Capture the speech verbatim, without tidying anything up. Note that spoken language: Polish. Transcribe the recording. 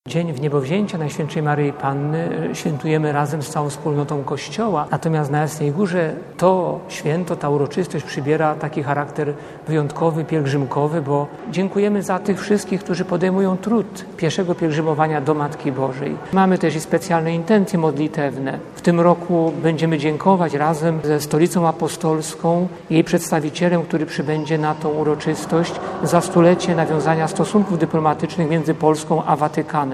Dzień Wniebowzięcia Najświętszej Maryi Panny świętujemy razem z całą wspólnotą Kościoła. Natomiast na Jasnej Górze to święto, ta uroczystość przybiera taki charakter wyjątkowy, pielgrzymkowy, bo dziękujemy za tych wszystkich, którzy podejmują trud pieszego pielgrzymowania do Matki Bożej. Mamy też i specjalne intencje modlitewne. W tym roku będziemy dziękować razem ze Stolicą Apostolską, jej przedstawicielem, który przybędzie na tą uroczystość, za stulecie nawiązania stosunków dyplomatycznych między Polską a Watykanem.